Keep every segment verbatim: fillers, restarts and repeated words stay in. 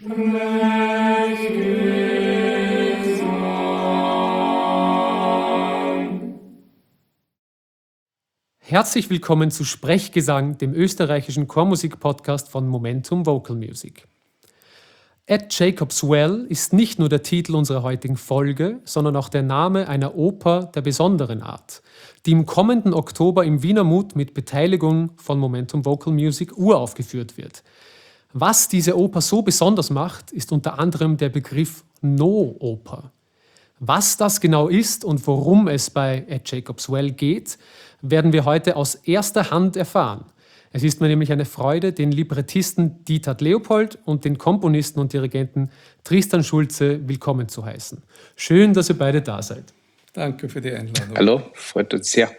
Herzlich willkommen zu Sprechgesang, dem österreichischen Chormusik-Podcast von Momentum Vocal Music. At Jacob's Well ist nicht nur der Titel unserer heutigen Folge, sondern auch der Name einer Oper der besonderen Art, die im kommenden Oktober im Wiener Mut mit Beteiligung von Momentum Vocal Music uraufgeführt wird. Was diese Oper so besonders macht, ist unter anderem der Begriff No-Oper. Was das genau ist und worum es bei At Jacob's Well geht, werden wir heute aus erster Hand erfahren. Es ist mir nämlich eine Freude, den Librettisten Dieter Leopold und den Komponisten und Dirigenten Tristan Schulze willkommen zu heißen. Schön, dass ihr beide da seid. Danke für die Einladung. Hallo, freut uns sehr.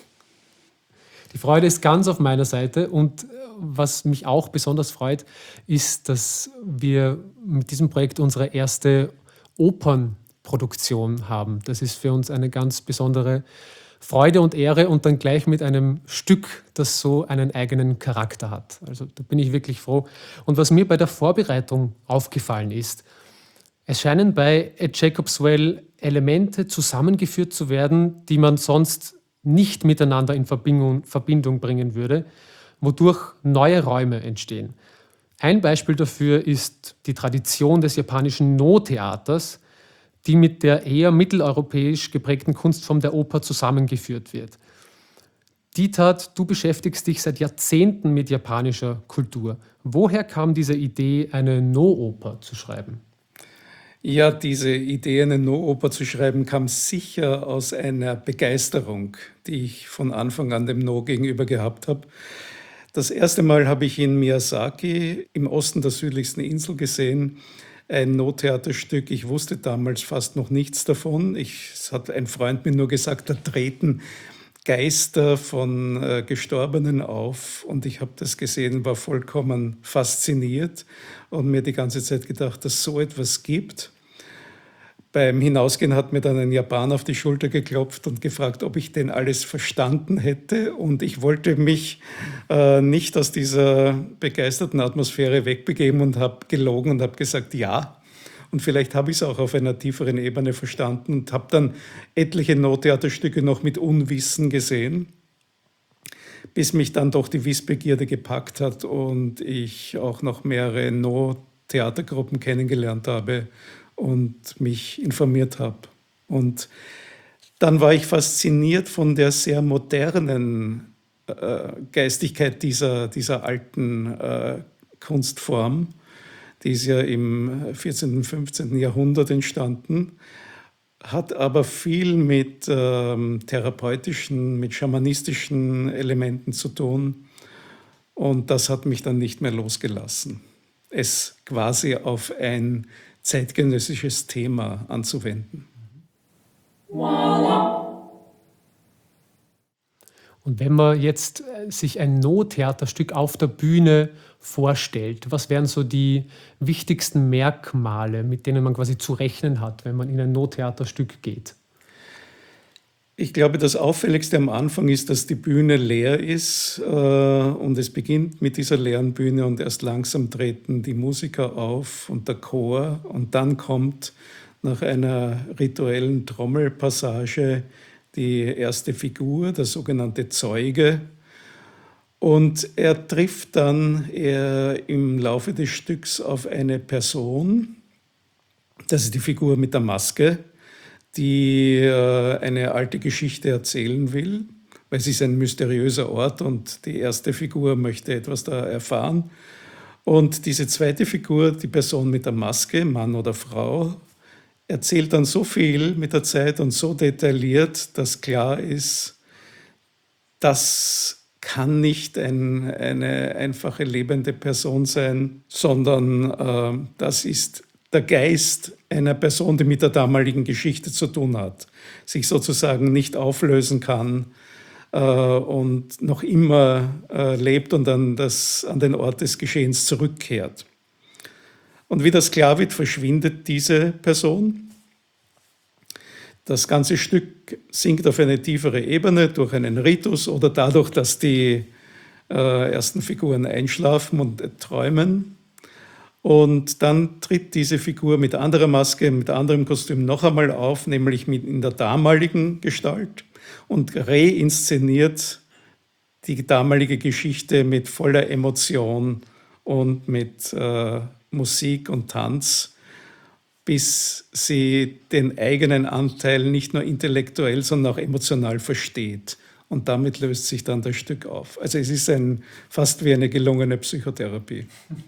Die Freude ist ganz auf meiner Seite und was mich auch besonders freut, ist, dass wir mit diesem Projekt unsere erste Opernproduktion haben. Das ist für uns eine ganz besondere Freude und Ehre und dann gleich mit einem Stück, das so einen eigenen Charakter hat. Also da bin ich wirklich froh. Und was mir bei der Vorbereitung aufgefallen ist, es scheinen bei At Jacob's Well Elemente zusammengeführt zu werden, die man sonst nicht miteinander in Verbindung, Verbindung bringen würde, wodurch neue Räume entstehen. Ein Beispiel dafür ist die Tradition des japanischen No-Theaters, die mit der eher mitteleuropäisch geprägten Kunstform der Oper zusammengeführt wird. Dieter, du beschäftigst dich seit Jahrzehnten mit japanischer Kultur. Woher kam diese Idee, eine No-Oper zu schreiben? Ja, diese Idee, eine No-Oper zu schreiben, kam sicher aus einer Begeisterung, die ich von Anfang an dem No gegenüber gehabt habe. Das erste Mal habe ich in Miyazaki im Osten der südlichsten Insel gesehen, ein No-Theaterstück. Ich wusste damals fast noch nichts davon. Ich, es hat ein Freund mir nur gesagt, da treten Geister von äh, Gestorbenen auf. Und ich habe das gesehen, war vollkommen fasziniert und mir die ganze Zeit gedacht, dass es so etwas gibt. Beim Hinausgehen hat mir dann ein Japaner auf die Schulter geklopft und gefragt, ob ich denn alles verstanden hätte. Und ich wollte mich äh, nicht aus dieser begeisterten Atmosphäre wegbegeben und habe gelogen und habe gesagt, ja. Und vielleicht habe ich es auch auf einer tieferen Ebene verstanden und habe dann etliche No-Theaterstücke noch mit Unwissen gesehen, bis mich dann doch die Wissbegierde gepackt hat und ich auch noch mehrere No-Theatergruppen kennengelernt habe und mich informiert habe. Und dann war ich fasziniert von der sehr modernen äh, Geistigkeit dieser, dieser alten äh, Kunstform. Die ist ja im vierzehnten, fünfzehnten Jahrhundert entstanden, hat aber viel mit ähm, therapeutischen, mit schamanistischen Elementen zu tun. Und das hat mich dann nicht mehr losgelassen, es quasi auf ein zeitgenössisches Thema anzuwenden. Und wenn man jetzt sich ein No-Theaterstück auf der Bühne vorstellt, was wären so die wichtigsten Merkmale, mit denen man quasi zu rechnen hat, wenn man in ein No-Theaterstück geht? Ich glaube, das Auffälligste am Anfang ist, dass die Bühne leer ist äh, und es beginnt mit dieser leeren Bühne und erst langsam treten die Musiker auf und der Chor und dann kommt nach einer rituellen Trommelpassage die erste Figur, der sogenannte Zeuge. Und er trifft dann er im Laufe des Stücks auf eine Person, das ist die Figur mit der Maske, die äh, eine alte Geschichte erzählen will, weil es ist ein mysteriöser Ort und die erste Figur möchte etwas da erfahren. Und diese zweite Figur, die Person mit der Maske, Mann oder Frau, erzählt dann so viel mit der Zeit und so detailliert, dass klar ist, das kann nicht ein, eine einfache lebende Person sein, sondern äh, das ist der Geist einer Person, die mit der damaligen Geschichte zu tun hat, sich sozusagen nicht auflösen kann äh, und noch immer äh, lebt und an, das, an den Ort des Geschehens zurückkehrt. Und wie das klar wird, verschwindet diese Person. Das ganze Stück sinkt auf eine tiefere Ebene durch einen Ritus oder dadurch, dass die äh, ersten Figuren einschlafen und träumen. Und dann tritt diese Figur mit anderer Maske, mit anderem Kostüm noch einmal auf, nämlich mit in der damaligen Gestalt und reinszeniert die damalige Geschichte mit voller Emotion und mit äh, Musik und Tanz, bis sie den eigenen Anteil nicht nur intellektuell, sondern auch emotional versteht. Und damit löst sich dann das Stück auf. Also es ist ein, fast wie eine gelungene Psychotherapie.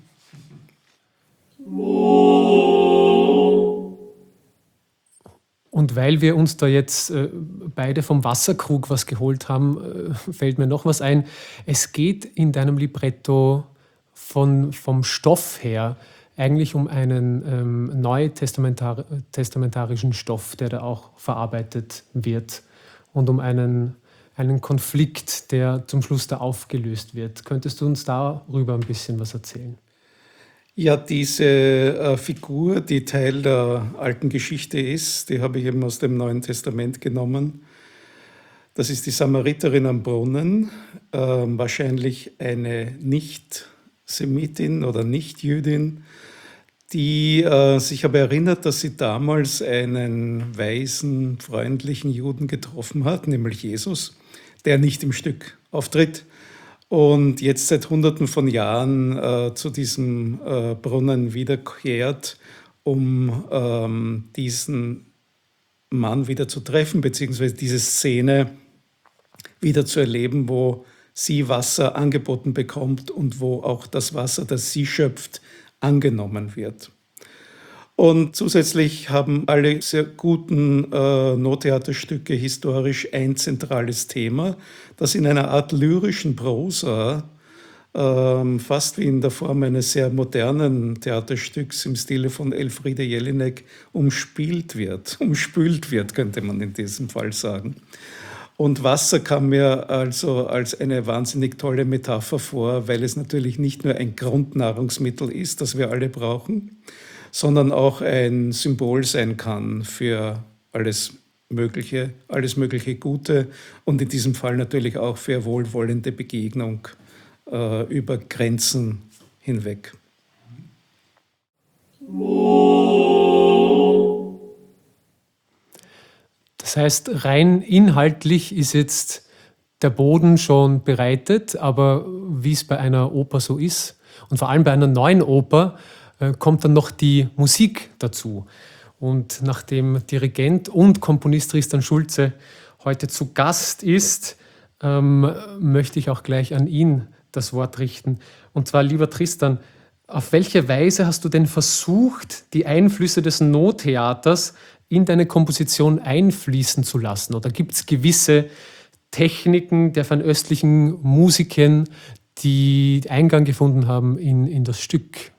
Und weil wir uns da jetzt äh, beide vom Wasserkrug was geholt haben, äh, fällt mir noch was ein. Es geht in deinem Libretto von, vom Stoff her eigentlich um einen ähm, neutestamentar testamentarischen Stoff, der da auch verarbeitet wird und um einen, einen Konflikt, der zum Schluss da aufgelöst wird. Könntest du uns darüber ein bisschen was erzählen? Ja, diese äh, Figur, die Teil der alten Geschichte ist, die habe ich eben aus dem Neuen Testament genommen. Das ist die Samariterin am Brunnen, äh, wahrscheinlich eine Nicht-Semitin oder Nicht-Jüdin, die äh, sich aber erinnert, dass sie damals einen weisen, freundlichen Juden getroffen hat, nämlich Jesus, der nicht im Stück auftritt. Und jetzt seit Hunderten von Jahren äh, zu diesem äh, Brunnen wiederkehrt, um ähm, diesen Mann wieder zu treffen, beziehungsweise diese Szene wieder zu erleben, wo sie Wasser angeboten bekommt und wo auch das Wasser, das sie schöpft, angenommen wird. Und zusätzlich haben alle sehr guten äh, Nottheaterstücke historisch ein zentrales Thema, das in einer Art lyrischen Prosa, ähm, fast wie in der Form eines sehr modernen Theaterstücks im Stile von Elfriede Jelinek, umspielt wird, umspült wird, könnte man in diesem Fall sagen. Und Wasser kam mir also als eine wahnsinnig tolle Metapher vor, weil es natürlich nicht nur ein Grundnahrungsmittel ist, das wir alle brauchen, sondern auch ein Symbol sein kann für alles Mögliche, alles mögliche Gute und in diesem Fall natürlich auch für wohlwollende Begegnung äh, über Grenzen hinweg. Das heißt, rein inhaltlich ist jetzt der Boden schon bereitet, aber wie es bei einer Oper so ist und vor allem bei einer neuen Oper, äh, kommt dann noch die Musik dazu. Und nachdem Dirigent und Komponist Tristan Schulze heute zu Gast ist, ähm, möchte ich auch gleich an ihn das Wort richten. Und zwar, lieber Tristan, auf welche Weise hast du denn versucht, die Einflüsse des No-Theaters in deine Komposition einfließen zu lassen? Oder gibt es gewisse Techniken der fernöstlichen Musiken, die Eingang gefunden haben in, in das Stück?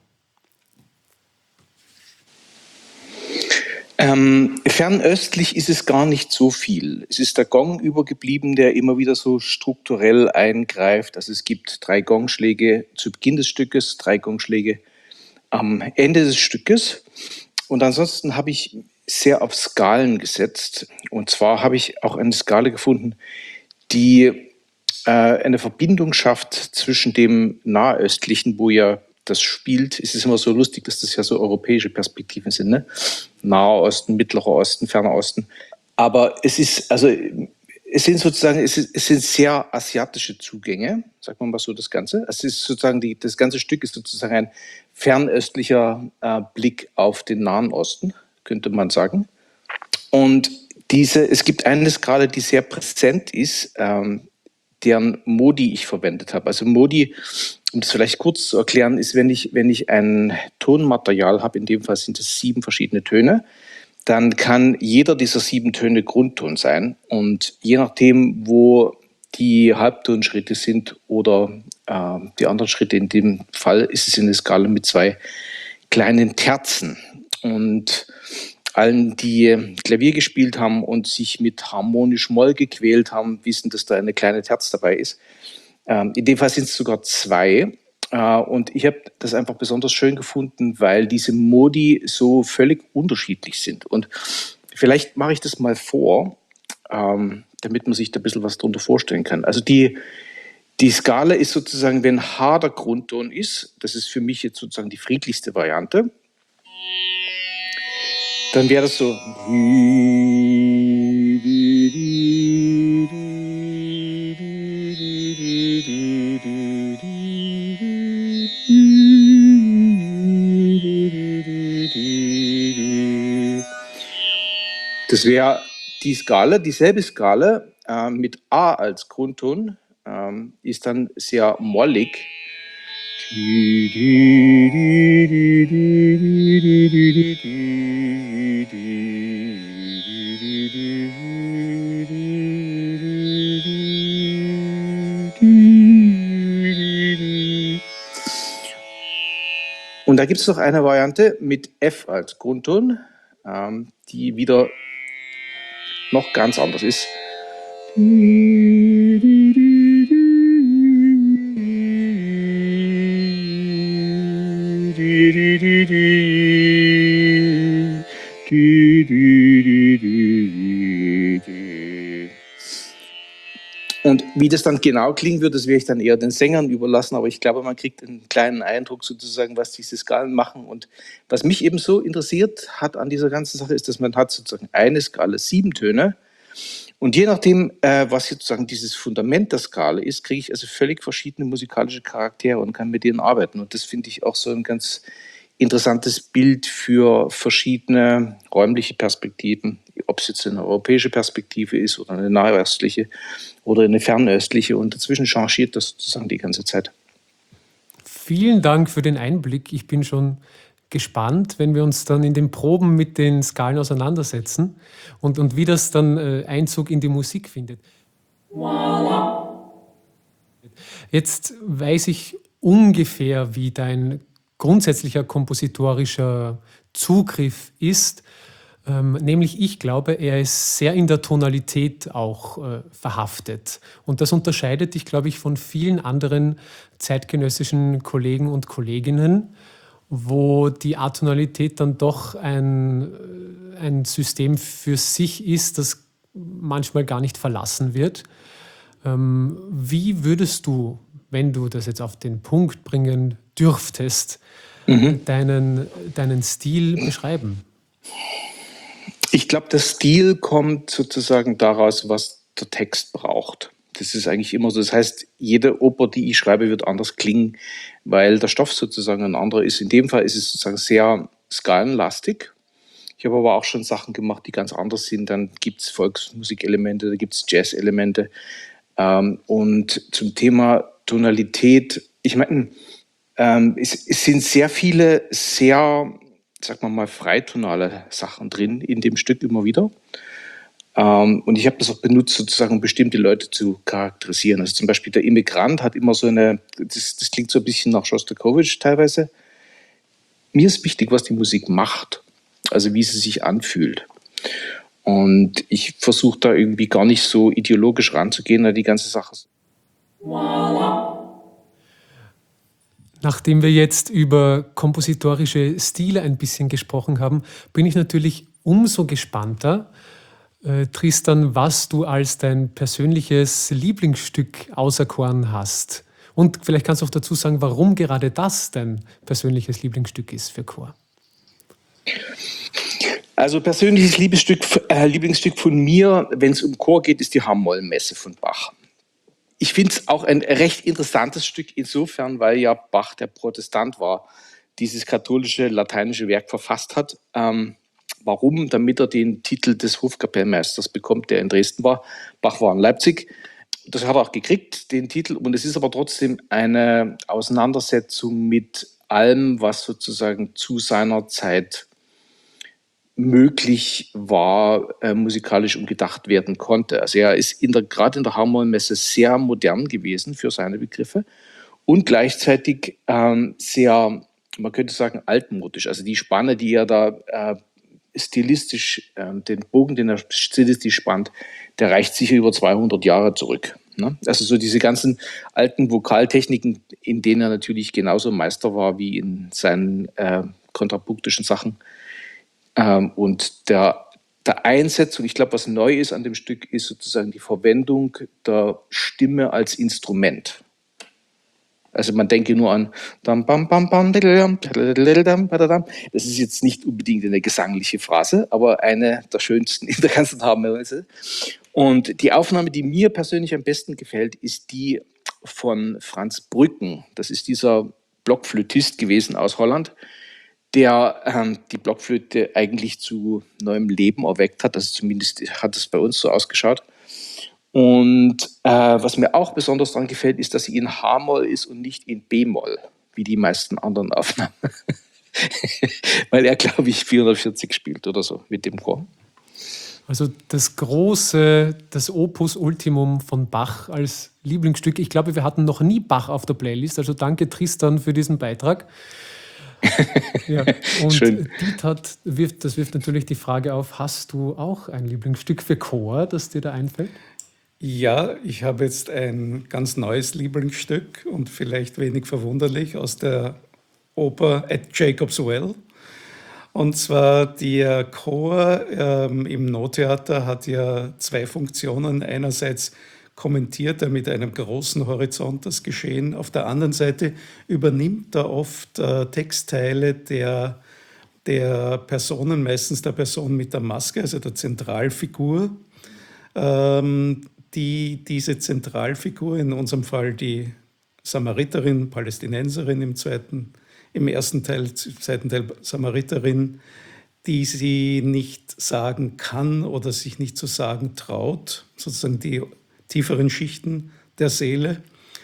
Ähm, fernöstlich ist es gar nicht so viel. Es ist der Gong übergeblieben, der immer wieder so strukturell eingreift. Also es gibt drei Gongschläge zu Beginn des Stückes, drei Gongschläge am Ende des Stückes. Und ansonsten habe ich sehr auf Skalen gesetzt. Und zwar habe ich auch eine Skala gefunden, die äh, eine Verbindung schafft zwischen dem Nahöstlichen, wo ja das spielt. Es ist immer so lustig, dass das ja so europäische Perspektiven sind, ne? Naher Osten, Mittlerer Osten, Ferner Osten. Aber es ist, also es sind sozusagen, es, ist, es sind sehr asiatische Zugänge, sagt man mal so das Ganze. Es ist sozusagen, die, das ganze Stück ist sozusagen ein fernöstlicher äh, Blick auf den Nahen Osten, könnte man sagen. Und diese, es gibt eine Skala, die sehr präsent ist, ähm, deren Modi ich verwendet habe. Also Modi, um das vielleicht kurz zu erklären, ist, wenn ich, wenn ich ein Tonmaterial habe, in dem Fall sind es sieben verschiedene Töne, dann kann jeder dieser sieben Töne Grundton sein. Und je nachdem, wo die Halbtonschritte sind oder äh, die anderen Schritte, in dem Fall ist es in der Skala mit zwei kleinen Terzen. Und allen, die Klavier gespielt haben und sich mit harmonisch Moll gequält haben, wissen, dass da eine kleine Terz dabei ist. Ähm, in dem Fall sind es sogar zwei. Äh, und ich habe das einfach besonders schön gefunden, weil diese Modi so völlig unterschiedlich sind. Und vielleicht mache ich das mal vor, ähm, damit man sich da ein bisschen was darunter vorstellen kann. Also die, Die Skala ist sozusagen, wenn H der Grundton ist, das ist für mich jetzt sozusagen die friedlichste Variante, dann wäre das so. Das wäre die Skala, dieselbe Skala äh, mit A als Grundton, ähm, ist dann sehr mollig. Und da gibt es noch eine Variante mit F als Grundton, ähm, die wieder noch ganz anders ist. Und wie das dann genau klingen wird, das werde ich dann eher den Sängern überlassen, aber ich glaube, man kriegt einen kleinen Eindruck sozusagen, was diese Skalen machen. Und was mich eben so interessiert hat an dieser ganzen Sache, ist, dass man hat sozusagen eine Skala, sieben Töne. Und je nachdem, äh, was sozusagen dieses Fundament der Skala ist, kriege ich also völlig verschiedene musikalische Charaktere und kann mit denen arbeiten. Und das finde ich auch so ein ganz interessantes Bild für verschiedene räumliche Perspektiven, ob es jetzt eine europäische Perspektive ist oder eine nahöstliche oder eine fernöstliche. Und dazwischen changiert das sozusagen die ganze Zeit. Vielen Dank für den Einblick. Ich bin schon gespannt, wenn wir uns dann in den Proben mit den Skalen auseinandersetzen und, und wie das dann äh, Einzug in die Musik findet. Jetzt weiß ich ungefähr, wie dein grundsätzlicher kompositorischer Zugriff ist. Ähm, nämlich ich glaube, er ist sehr in der Tonalität auch äh, verhaftet. Und das unterscheidet dich, glaube ich, von vielen anderen zeitgenössischen Kollegen und Kolleginnen, wo die Atonalität dann doch ein, ein System für sich ist, das manchmal gar nicht verlassen wird. Ähm, wie würdest du, wenn du das jetzt auf den Punkt bringen dürftest, mhm. deinen, deinen Stil beschreiben? Ich glaube, der Stil kommt sozusagen daraus, was der Text braucht. Das ist eigentlich immer so. Das heißt, jede Oper, die ich schreibe, wird anders klingen, weil der Stoff sozusagen ein anderer ist. In dem Fall ist es sozusagen sehr skalenlastig. Ich habe aber auch schon Sachen gemacht, die ganz anders sind. Dann gibt es Volksmusikelemente, da gibt es Jazz-Elemente. Ähm, und zum Thema Tonalität, ich meine, ähm, es, es sind sehr viele sehr, sagen wir mal, freitonale Sachen drin in dem Stück immer wieder. Um, und ich habe das auch benutzt, sozusagen, um bestimmte Leute zu charakterisieren. Also zum Beispiel der Immigrant hat immer so eine, das, das klingt so ein bisschen nach Schostakowitsch teilweise. Mir ist wichtig, was die Musik macht, also wie sie sich anfühlt. Und ich versuche da irgendwie gar nicht so ideologisch ranzugehen an die ganze Sache. Nachdem wir jetzt über kompositorische Stile ein bisschen gesprochen haben, bin ich natürlich umso gespannter, Äh, Tristan, was du als dein persönliches Lieblingsstück auserkoren hast. Und vielleicht kannst du auch dazu sagen, warum gerade das dein persönliches Lieblingsstück ist für Chor. Also persönliches Lieblingsstück, äh, Lieblingsstück von mir, wenn es um Chor geht, ist die H-Moll-Messe von Bach. Ich finde es auch ein recht interessantes Stück insofern, weil ja Bach der Protestant war, dieses katholische lateinische Werk verfasst hat. Ähm, Warum? Damit er den Titel des Hofkapellmeisters bekommt, der in Dresden war. Bach war in Leipzig. Das hat er auch gekriegt, den Titel. Und es ist aber trotzdem eine Auseinandersetzung mit allem, was sozusagen zu seiner Zeit möglich war, äh, musikalisch umgedacht werden konnte. Also er ist in der, gerade in der H-Moll-Messe sehr modern gewesen für seine Begriffe und gleichzeitig ähm, sehr, man könnte sagen, altmodisch. Also die Spanne, die er da äh, stilistisch, äh, den Bogen, den er stilistisch spannt, der reicht sicher über zweihundert Jahre zurück. Ne? Also so diese ganzen alten Vokaltechniken, in denen er natürlich genauso Meister war wie in seinen äh, kontrapunktischen Sachen. Ähm, und der der Einsetzung, ich glaube, was neu ist an dem Stück, ist sozusagen die Verwendung der Stimme als Instrument. Also man denke nur an dam, bam, bam, bam, dididam, tadadadadam, padadam. Das ist jetzt nicht unbedingt eine gesangliche Phrase, aber eine der schönsten in der ganzen Haarmesse. Und die Aufnahme, die mir persönlich am besten gefällt, ist die von Franz Brücken. Das ist dieser Blockflötist gewesen aus Holland, der ähm, die Blockflöte eigentlich zu neuem Leben erweckt hat. Also zumindest hat es bei uns so ausgeschaut. Und äh, was mir auch besonders daran gefällt, ist, dass sie in H-Moll ist und nicht in B-Moll, wie die meisten anderen Aufnahmen. Weil er, glaube ich, vierhundertvierzig spielt oder so mit dem Chor. Also das große, das Opus Ultimum von Bach als Lieblingsstück. Ich glaube, wir hatten noch nie Bach auf der Playlist. Also danke Tristan für diesen Beitrag. Ja, und Schön. Diethard wirft, das wirft natürlich die Frage auf, hast du auch ein Lieblingsstück für Chor, das dir da einfällt? Ja, ich habe jetzt ein ganz neues Lieblingsstück und vielleicht wenig verwunderlich aus der Oper At Jacob's Well. Und zwar der Chor ähm, im Nottheater hat ja zwei Funktionen. Einerseits kommentiert er mit einem großen Horizont das Geschehen. Auf der anderen Seite übernimmt er oft äh, Textteile der, der Personen, meistens der Person mit der Maske, also der Zentralfigur. Ähm, die diese Zentralfigur, in unserem Fall die Samariterin, Palästinenserin im zweiten, im ersten Teil, zweiten Teil Samariterin, die sie nicht sagen kann oder sich nicht zu sagen traut, sozusagen die tieferen Schichten der Seele.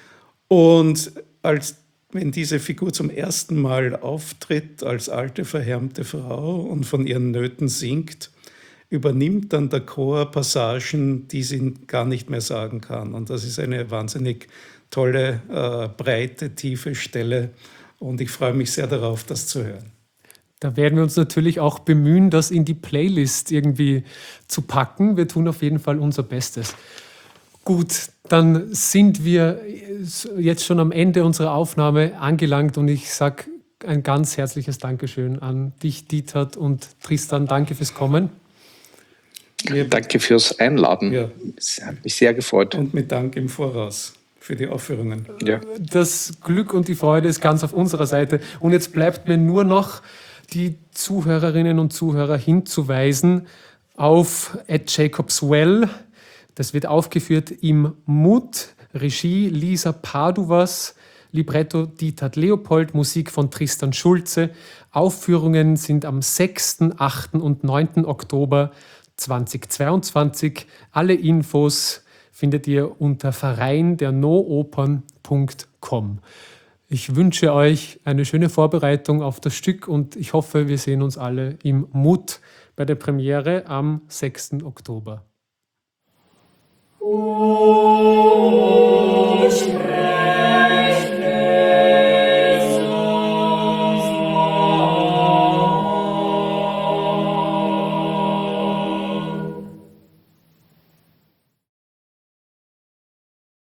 Und als wenn diese Figur zum ersten Mal auftritt als alte, verhärmte Frau und von ihren Nöten singt, übernimmt dann der Chor Passagen, die sie gar nicht mehr sagen kann. Und das ist eine wahnsinnig tolle, äh, breite, tiefe Stelle. Und ich freue mich sehr darauf, das zu hören. Da werden wir uns natürlich auch bemühen, das in die Playlist irgendwie zu packen. Wir tun auf jeden Fall unser Bestes. Gut, dann sind wir jetzt schon am Ende unserer Aufnahme angelangt und ich sage ein ganz herzliches Dankeschön an dich, Diethard, und Tristan. Danke fürs Kommen. Ja, danke fürs Einladen. Ja. Es hat mich sehr gefreut. Und mit Dank im Voraus für die Aufführungen. Ja. Das Glück und die Freude ist ganz auf unserer Seite. Und jetzt bleibt mir nur noch, die Zuhörerinnen und Zuhörer hinzuweisen auf At Jacob's Well. Das wird aufgeführt im M U T, Regie Lisa Paduvas, Libretto Diethard Leopold, Musik von Tristan Schulze. Aufführungen sind am sechsten, achten und neunten Oktober zweitausendzweiundzwanzig. Alle Infos findet ihr unter verein der noopern punkt com. Ich wünsche euch eine schöne Vorbereitung auf das Stück und ich hoffe, wir sehen uns alle im M U T bei der Premiere am sechsten Oktober. Oh.